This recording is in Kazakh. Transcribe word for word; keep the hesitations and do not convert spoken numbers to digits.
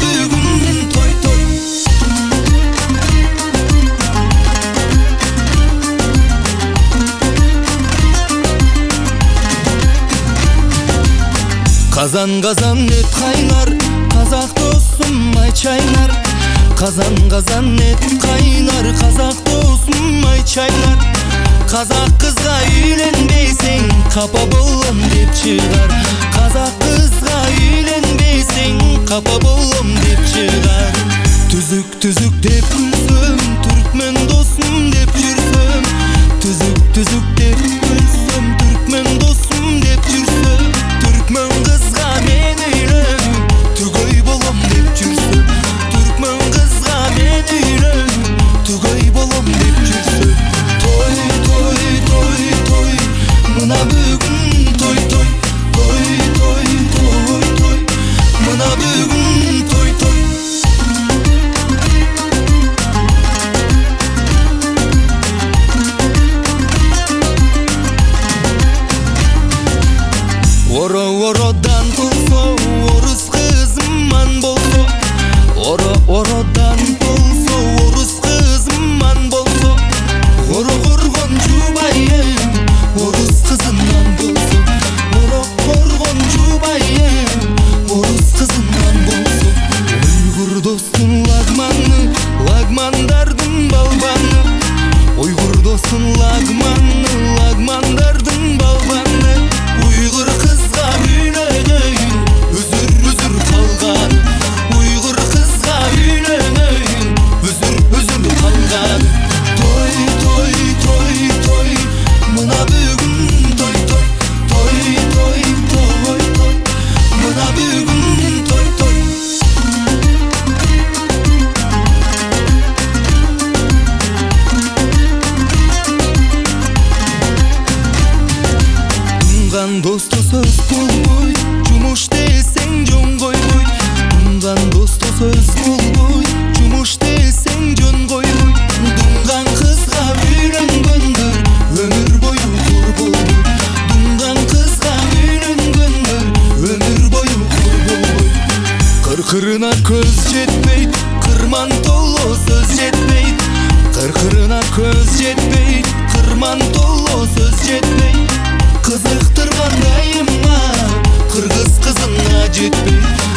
бүгін той той. Қазан қазан ет қайнар, қазақ досым ай чайнар. Қазан қазан ет қайнар, қазақ досым ай чайнар. Қазақ қызға үйленбесең қапа болам деп шығар. Қазақ қызға үйленбесең қапа болам деп шығар. Түзік түзік деп күлсем, түрікмен досым деп жүрсем. Түзік түзік деп күлсем, түрікмен досым деп жүрсем. Түрікмен қызға мен үйлен, түгөй болам деп жүрсем. Түрікмен қызға мен үйлен, түгөй болам деп жүрсем. Той той той той, мына бүгін той той. Той той той той, мына бүгін той той. Оро ородан болсо, орыс қызыман болсо. Оро ородан болсо, орыс қызыман болсо. Оро коргон жубайым, орыс қызыман болсо. Оро коргон жубайым, орыс қызыман болсо. Уйгур достун лагманы, лагмандардын балбаны. Уйгур достун лагманы, лагмандардын балбаны. Уйгур қызға үйленейін, үзір үзір қалған. Уйгур қызға үйленейін, үзір үзір қалған. Той той той той, мына бүгін той той. Той той той той, мына бүгін той той. Туңған досты сөз болбой, жұмыш десең жөн койбой. Туңған досты сөз болбой, жұмыш десең жөн койбой. Туңған қызға үйленгендер өмір бойы қор болбой. Туңған қызға үйленгендер өмір бойы қор болбой. Қырқырына көз жетпейт, қырман толы сөз жетпейт. Қырқырына көз жетпейт, қырман толы сөз жетпейт. Қызықтырған дайыма, қырғыз қызына жетпейт.